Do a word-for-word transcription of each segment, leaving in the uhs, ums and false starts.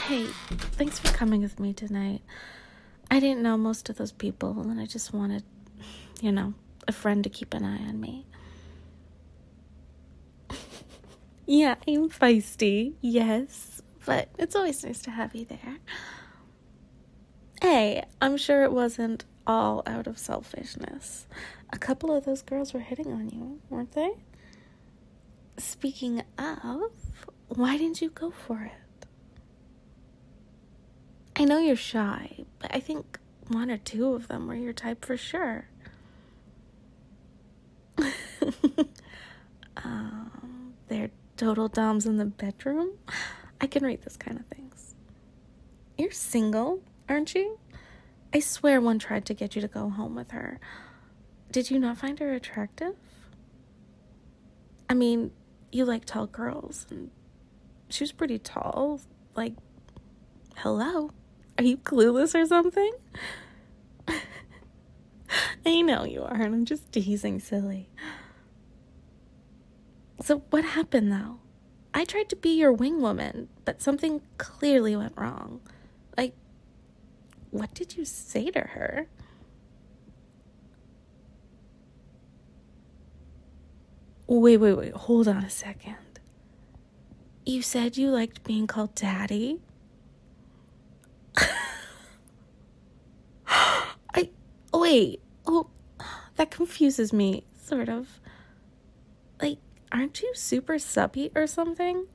Hey, thanks for coming with me tonight. I didn't know most of those people, and I just wanted, you know, a friend to keep an eye on me. Yeah, I'm feisty, yes, but it's always nice to have you there. Hey, I'm sure it wasn't all out of selfishness. A couple of those girls were hitting on you, weren't they? Speaking of, why didn't you go for it? I know you're shy, but I think one or two of them were your type for sure. um, they're total doms in the bedroom? I can read those kind of things. You're single, aren't you? I swear one tried to get you to go home with her. Did you not find her attractive? I mean, you like tall girls, and she was pretty tall. Like, hello? Are you clueless or something? I know you are, and I'm just teasing silly. So what happened, though? I tried to be your wing woman, but something clearly went wrong. Like, what did you say to her? Wait, wait, wait, hold on a second. You said you liked being called daddy? I, wait, oh, that confuses me, sort of. Like, aren't you super subby or something?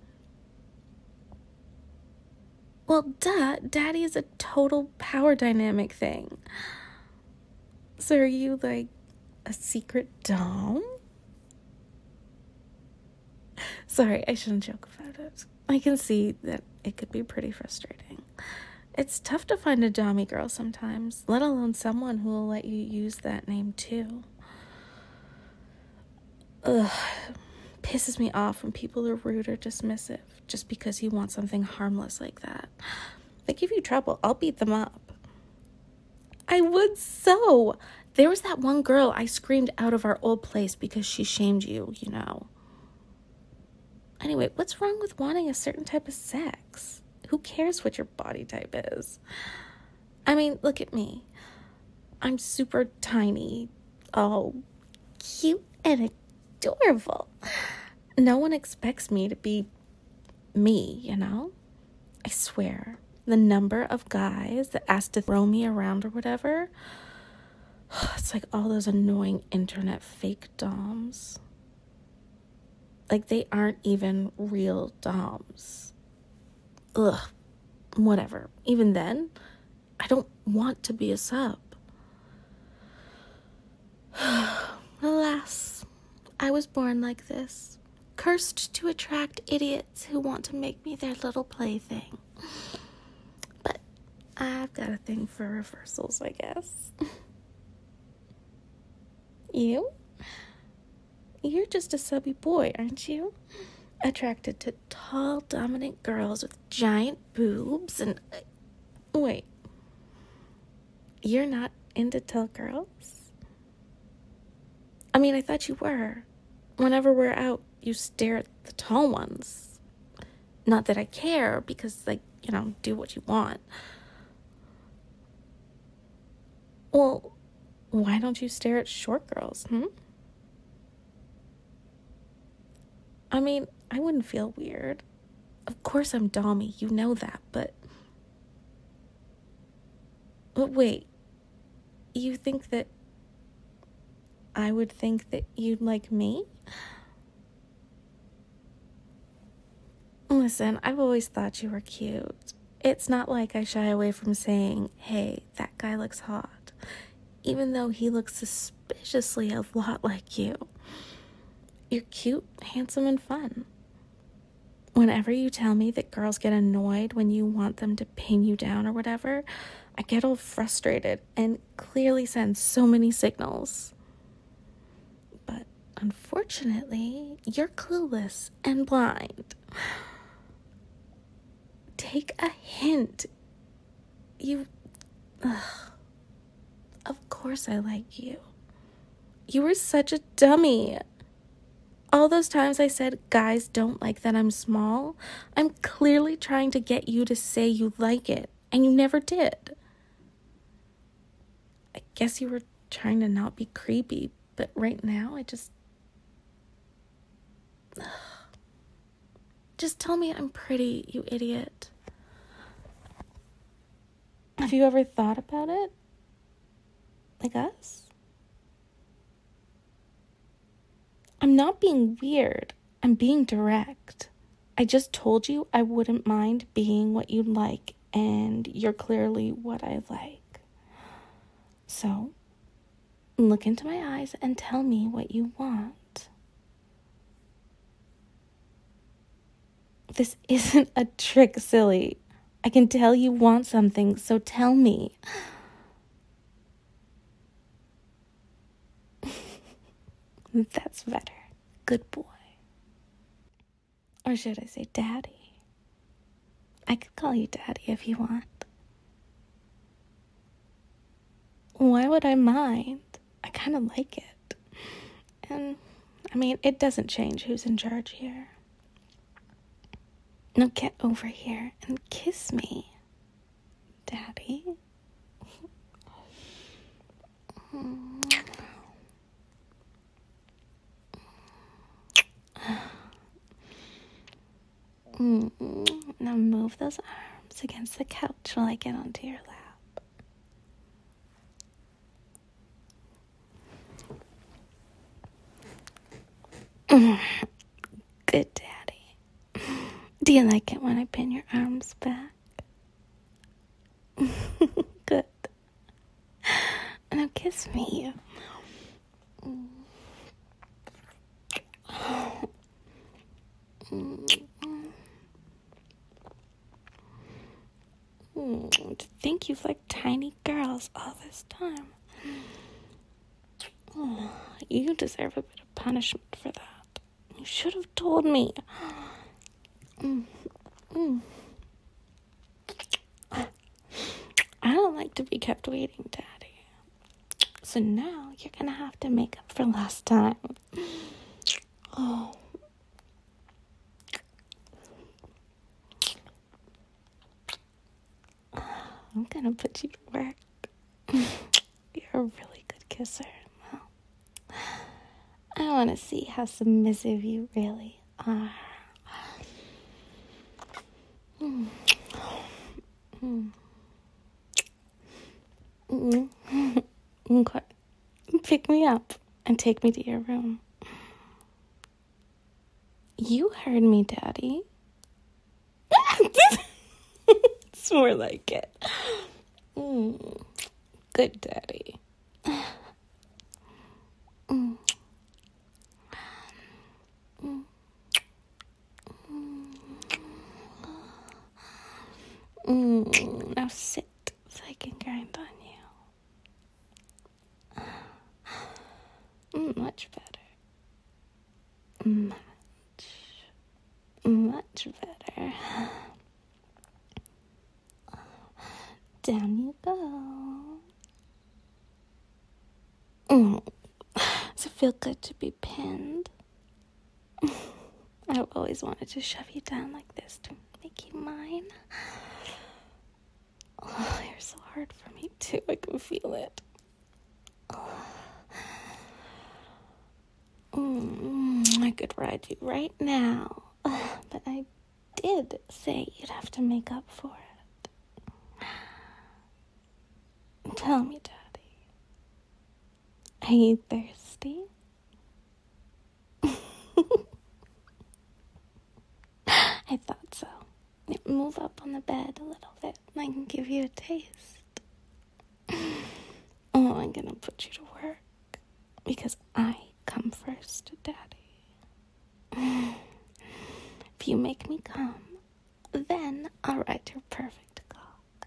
Well, duh, daddy is a total power dynamic thing. So are you, like, a secret dom? Sorry, I shouldn't joke about it. I can see that it could be pretty frustrating. It's tough to find a dommy girl sometimes, let alone someone who will let you use that name too. Ugh, pisses me off when people are rude or dismissive just because you want something harmless like that. If they give you trouble, I'll beat them up. I would so. There was that one girl I screamed out of our old place because she shamed you, you know. Anyway, what's wrong with wanting a certain type of sex? Who cares what your body type is? I mean, look at me. I'm super tiny, all cute and adorable. No one expects me to be me, you know? I swear, the number of guys that ask to throw me around or whatever, it's like all those annoying internet fake doms. Like, they aren't even real doms. Ugh, whatever. Even then, I don't want to be a sub. Alas, I was born like this, cursed to attract idiots who want to make me their little plaything. But I've got a thing for reversals, I guess. You? You're just a subby boy, aren't you? Attracted to tall, dominant girls with giant boobs and... Uh, wait. You're not into tall girls? I mean, I thought you were. Whenever we're out, you stare at the tall ones. Not that I care, because, like, you know, do what you want. Well, why don't you stare at short girls, hmm? I mean, I wouldn't feel weird. Of course I'm dommy, you know that, but... But wait, you think that I would think that you'd like me? Listen, I've always thought you were cute. It's not like I shy away from saying, hey, that guy looks hot, even though he looks suspiciously a lot like you. You're cute, handsome, and fun. Whenever you tell me that girls get annoyed when you want them to pin you down or whatever, I get all frustrated and clearly send so many signals. But unfortunately, you're clueless and blind. Take a hint. You... Ugh. Of course I like you. You were such a dummy. All those times I said guys don't like that I'm small, I'm clearly trying to get you to say you like it, and you never did. I guess you were trying to not be creepy, but right now I just... Just tell me I'm pretty, you idiot. Have you ever thought about it? Like us? I'm not being weird. I'm being direct. I just told you I wouldn't mind being what you like, and you're clearly what I like. So, look into my eyes and tell me what you want. This isn't a trick, silly. I can tell you want something, so tell me. That's better. Good boy. Or should I say daddy? I could call you daddy if you want. Why would I mind? I kind of like it. And, I mean, it doesn't change who's in charge here. Now get over here and kiss me, daddy. Now move those arms against the couch while I get onto your lap. Good daddy. Do you like it when I pin your arms back? Good. Now kiss me. To think you've liked tiny girls all this time. Oh, you deserve a bit of punishment for that. You should have told me. Mm. Mm. I don't like to be kept waiting, Daddy. So now you're gonna have to make up for last time. Oh. I'm gonna put you to work. You're a really good kisser. Well, I want to see how submissive you really are. Mm. Mm. Mm. Okay. Pick me up and take me to your room. You heard me, Daddy. It's more like it. Mm. Good Daddy. Mm. Mm. Mm. Now sit so I can grind on you. Mm, much better. Much, much better. Down you go. Mm. Does it feel good to be pinned? I've always wanted to shove you down like this to make you mine. Oh, you're so hard for me too. I can feel it. Mm, I could ride you right now, but I did say you'd have to make up for it. Tell me, Daddy, are you thirsty? I thought so. Move up on the bed a little bit and I can give you a taste. Oh, I'm gonna put you to work because I come first, Daddy. If you make me come, then I'll ride your perfect cock.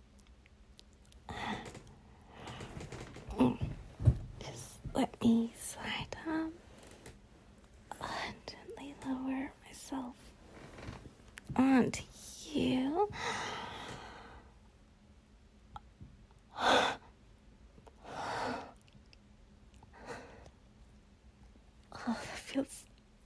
Just let me slide up and gently lower myself onto you. Oh, that feels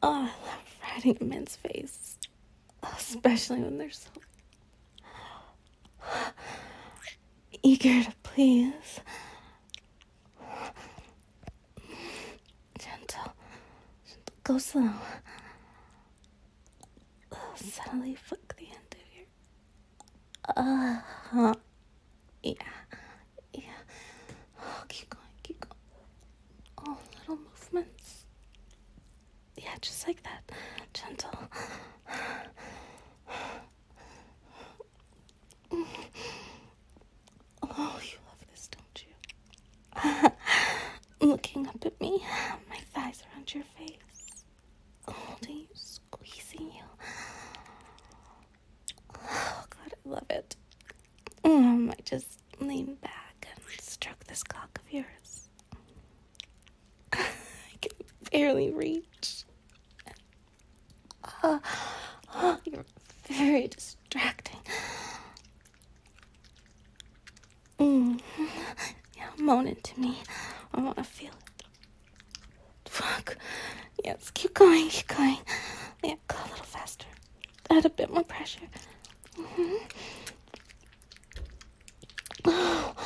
Oh, I love riding a man's face, especially when they're so eager to please. Gentle, gentle, go slow. Suddenly flick the end of your. Uh huh. Yeah, yeah. Oh, keep going, keep going. Oh, little movements. Yeah, just like that. Gentle. Oh, you love this, don't you? Looking up at me, my thighs around your face, holding you, squeezing you. Oh, God, I love it. I might just lean back and stroke this cock of yours. I can barely reach. Oh, oh, you're very distracting. Mm. Yeah, moan into me. I want to feel it. Fuck. Yes, keep going, keep going. Yeah, go a little faster. Add a bit more pressure. Mm-hmm. Oh,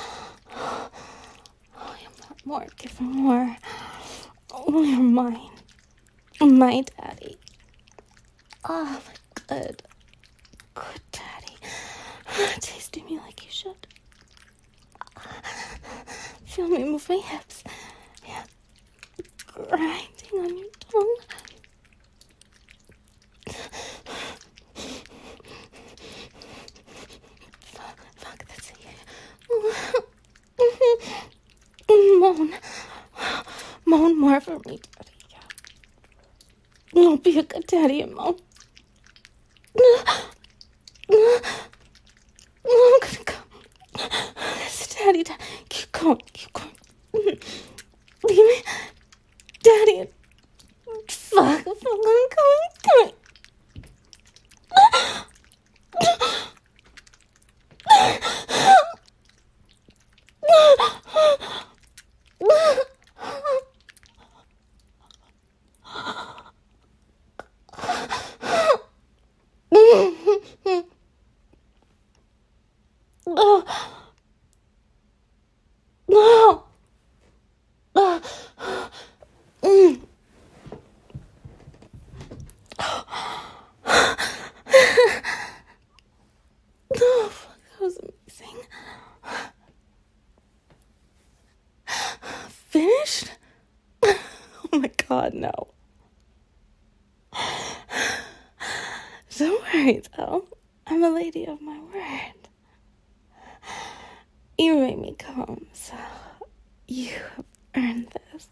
you want more, give me more. Oh, you're mine. My daddy. Oh, my good, good daddy. Tasting me like you should. Feel me move my hips. Yeah. Grinding on your tongue. Fuck, fuck, that's it. Moan. Moan more for me, daddy. Yeah. Oh, be a good daddy and moan. I'm gonna go. It's daddy, daddy. Keep going, keep going. Leave me. Daddy. Fuck, fuck, I'm going, going. No. No. Mm. No, fuck, that was amazing. Finished? Oh my God, no. Don't worry, though. I'm a lady of my word. You made me come, so you have earned this.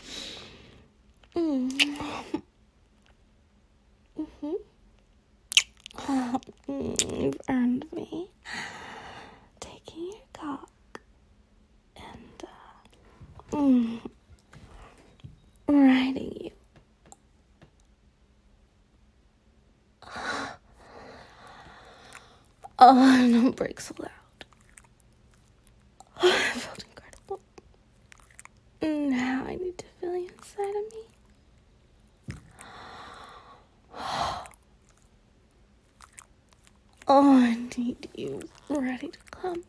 Mm. Mm-hmm. Um, you've earned me taking your cock and uh, mm, riding you. Oh, don't break so loud. Oh, it felt incredible. Now I need to feel you inside of me. Oh, I need you ready to come.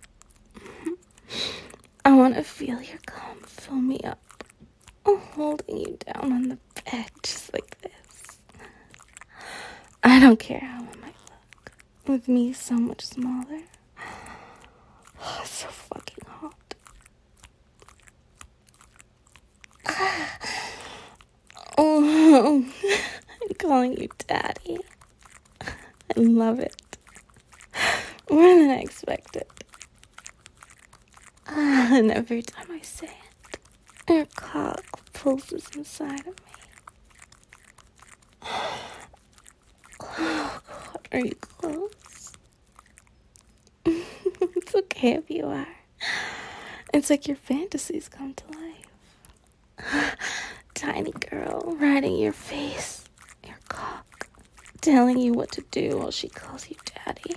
I want to feel your cum fill me up. I'm holding you down on the bed just like this. I don't care how I might look. With me so much smaller. Oh, it's so fucking hot. Oh, I'm calling you daddy. I love it. More than I expected. Ah, and every time I say it, your cock pulses inside of me. Oh, God, are you close? It's okay if you are. It's like your fantasies come to life. Tiny girl riding your face, your cock, telling you what to do while she calls you daddy.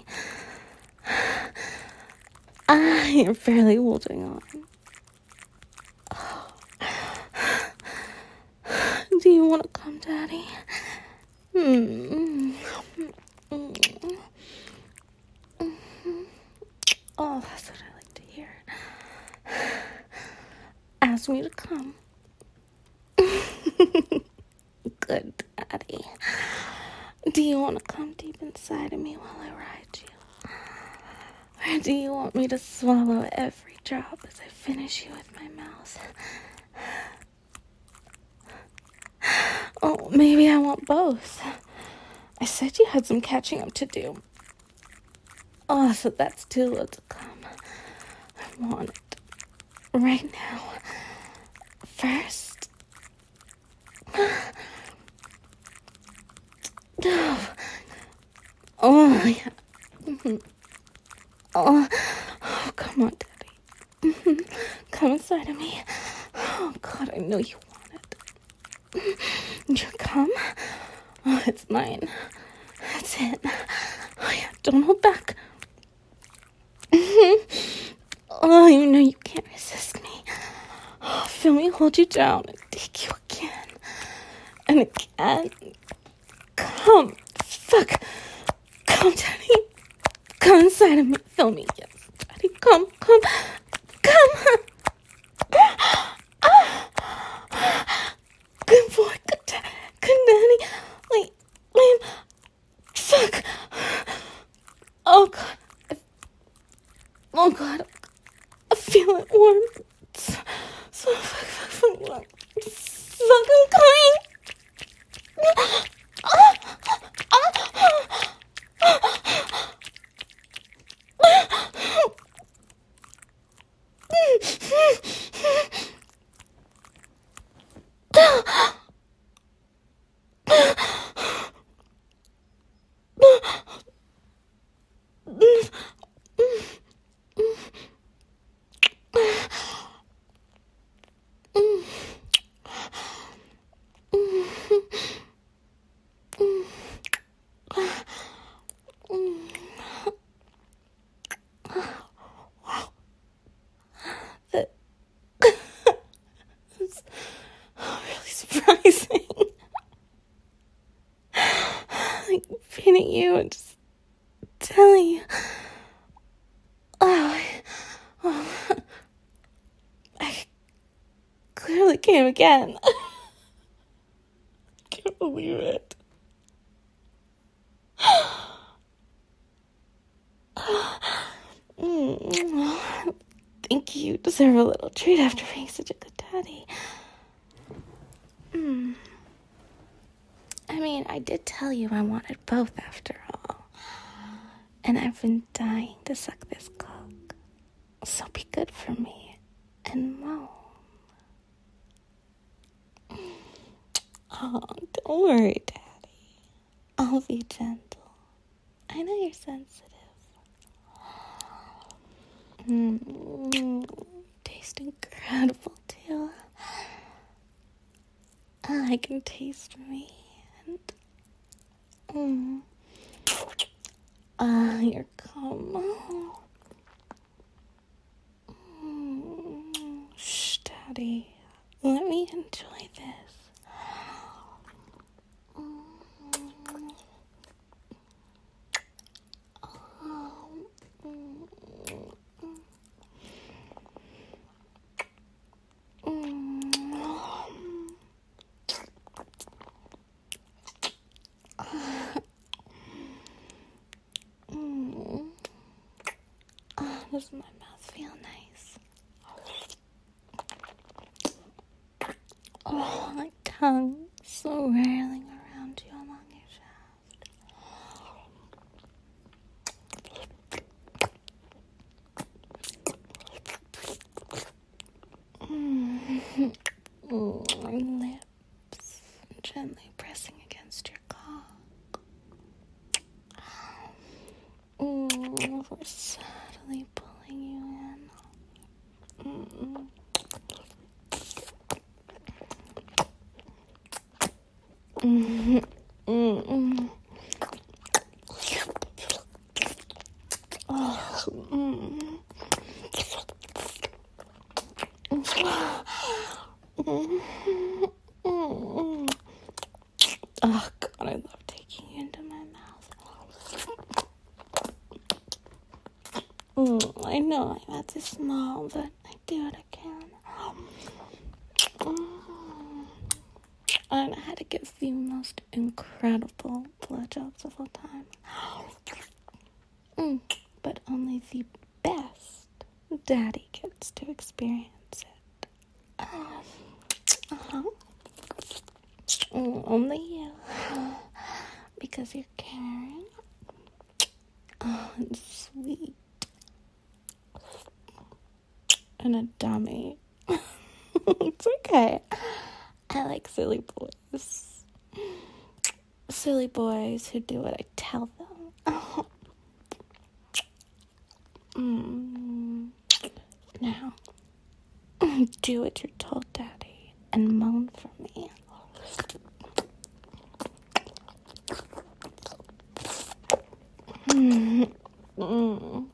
Ah, you're barely holding on. Oh. Do you want to come, Daddy? Hmm. Oh, that's what I like to hear. Ask me to come. Good, Daddy. Do you want to come deep inside of me while I ride you? Or do you want me to swallow every drop as I finish you with my mouth? Oh, maybe I want both. I said you had some catching up to do. Oh, so that's too little to come. I want it. Right now. First. Oh, yeah. Oh, oh, come on, Daddy. Come inside of me. Oh, God, I know you want it. You come. Oh, it's mine. That's it. Oh, yeah, don't hold back. Oh, you know you can't resist me. Oh, feel me hold you down and take you again. And again. Come. Fuck. Come, Daddy. Come inside of me. Feel me. Yes, Daddy. Come. Come. Come. Good boy. Good daddy. Good Daddy. Wait. Wait. Fuck. Oh, God. Oh, God. I feel it warm. So, so fuck, fuck, fuck, warm. Fuck, I'm coming. That's really surprising. Like beating you and just telling you. Oh, oh, I clearly came again. I can't believe it. Mm, I think you deserve a little treat after being such a good daddy. Mm. I mean, I did tell you I wanted both after all. And I've been dying to suck this cock. So be good for me and moan. Oh, don't worry, Daddy. I'll be gentle. I know you're sensitive. Mm, tastes incredible, too. I can taste me. And mm, ah, your cum. Mm, shh, Daddy. Let me enjoy this. Does my mouth feel nice? Oh, my tongue so whirling around you along your shaft. Mm. Mm, my lips gently pressing against your cock. Mm, we're subtly pulling you in. Mm-mm. Mm-hmm. Mm-mm. Oh, mm. Mm-hmm. Mm-hmm. Oh, God, I love taking you into my mouth. Mm, I know I'm not too small, but I do what I can. Mm. I know how to give the most incredible blowjobs of all time. Mm, but only the best daddy gets to experience it. Uh-huh. Mm, only you. Because you're caring. Oh, and sweet. And a dummy. It's okay. I like silly boys. Silly boys who do what I tell them. mm. Now, do what you're told, Daddy, and moan for me. Mm. Mm.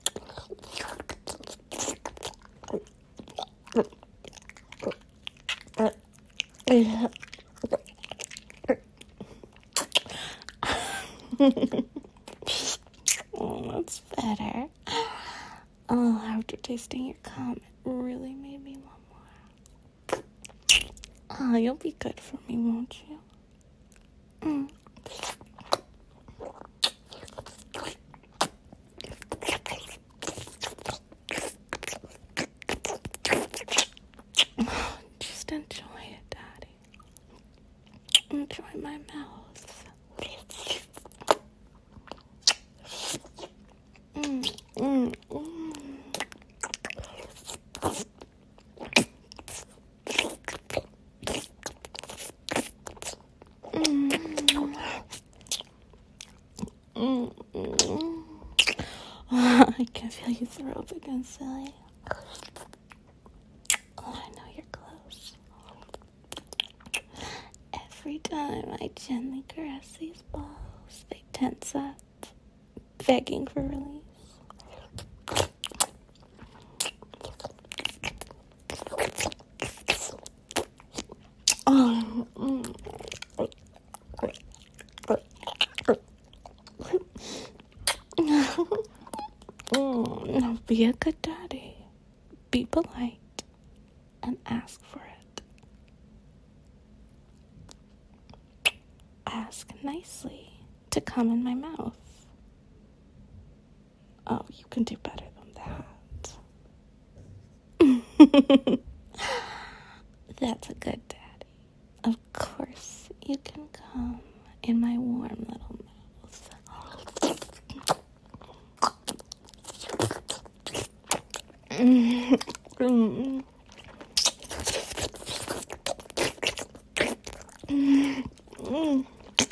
Oh, that's better. Oh, after tasting your cum, it really made me want more. Oh, you'll be good for me, won't you? Mm. Just enjoy it, Daddy. Enjoy my mouth. Mm, mm, mm. Mm, mm. I can feel you throw up again, silly. Oh, I know you're close. Every time I gently caress these balls, they tense up, begging for release. Oh, mm. Mm, now be a good daddy. Be polite and ask for it. Ask nicely to come in my mouth. Oh, you can do better than that. That's a good daddy. Of course, you can come in my warm little mouth. Mm. Mm. Mm. Mm.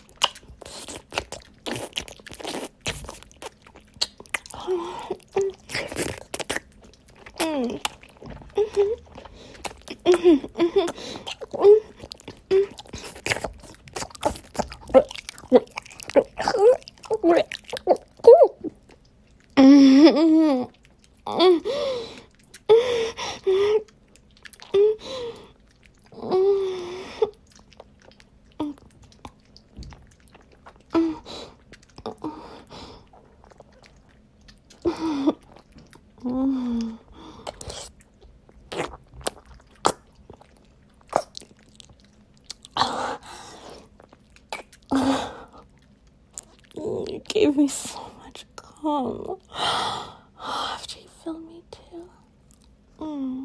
You gave me so much cum. After you filled me too. Mm.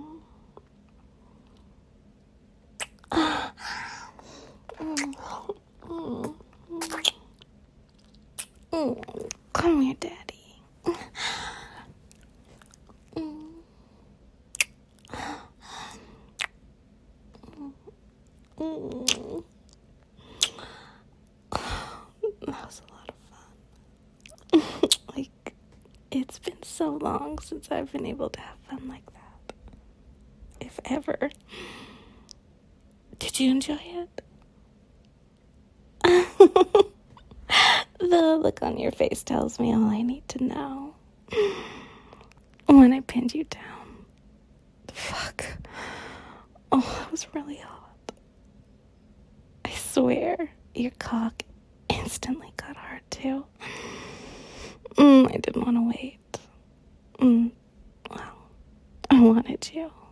Mm. Mm. Mm. Come here, Daddy. Mm. Mm. That was a lot of fun. Like, it's been so long since I've been able to have fun like that. If ever. Did you enjoy it? The look on your face tells me all I need to know. When I pinned you down. Fuck. Oh, that was really hot. I swear. your cock instantly got hard too. Mm, I didn't want to wait. Mm, well, I wanted you.